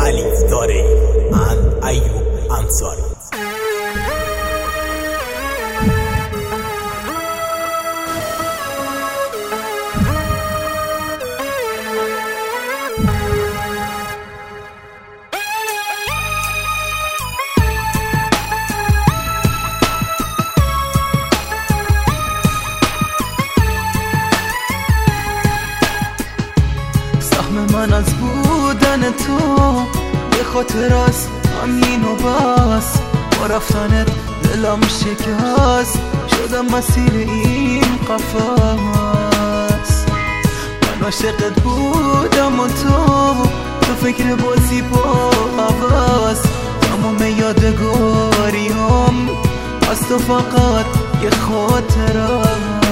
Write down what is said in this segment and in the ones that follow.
الفداری and ایوب انصاری. من از بودن تو به خاطر است همین و بس، با رفتنت دلم شکست، شدم مسیر این قفس. من عاشقت بودم و تو فکر بازی با حواس، تمام یادگاری هم از تو فقط یه خاطره.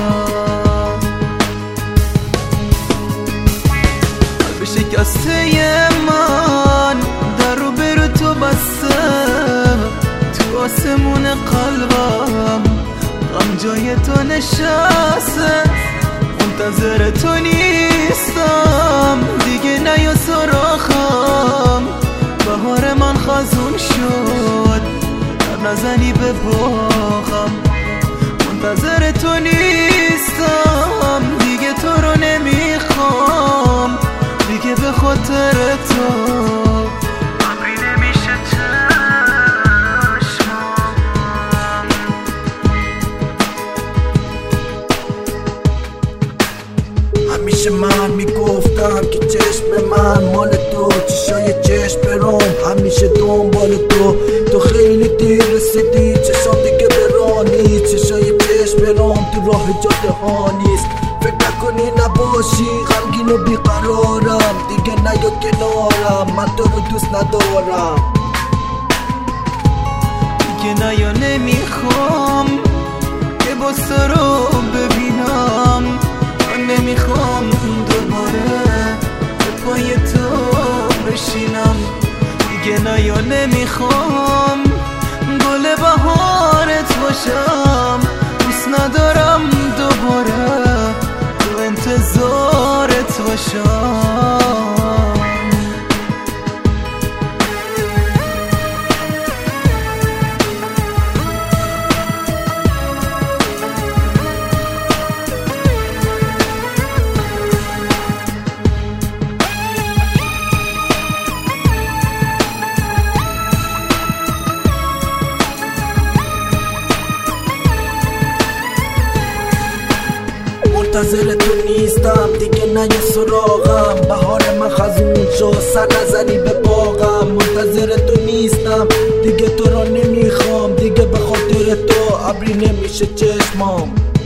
شکسته من در رو برو تو بسته، تو آسمون قلبم غم جای تو نشسته. منتظر تو نیستم دیگه، نیا سراغم، بهار من خزون شد در نزنی به باغم. منتظر تو نیستم دیگه، تو رو نمیخوام دیگه، به خاطر تو عمری نمیشه چشمام. همیشه من میگفتم که چشم من مال تو، چشای چشم برام همیشه دنبال تو خیلی دیر رسیدی، چشام دیگه برانی، چشای چشم برام تو راه جاده ها نیست. فکر نکنی نباشی غمگین و بیقرارم، دیگه نیا کنارم، من تو رو دوست ندارم. دیگه نیا نمیخوام که باز تو رو ببینم، من نمیخوام دوباره به پای تو بشینم. دیگه نیا نمیخوام گل بهارت باشم، دوست ندارم دوباره تو انتظارت باشم. منتظر تو نیستم دیگه، نیا سراغم، بهار من خزون شد سر نزنی به باغم. منتظر تو نیستم دیگه، تو رو نمیخوام دیگه، به خاطر تو ابری نمیشه چشمام.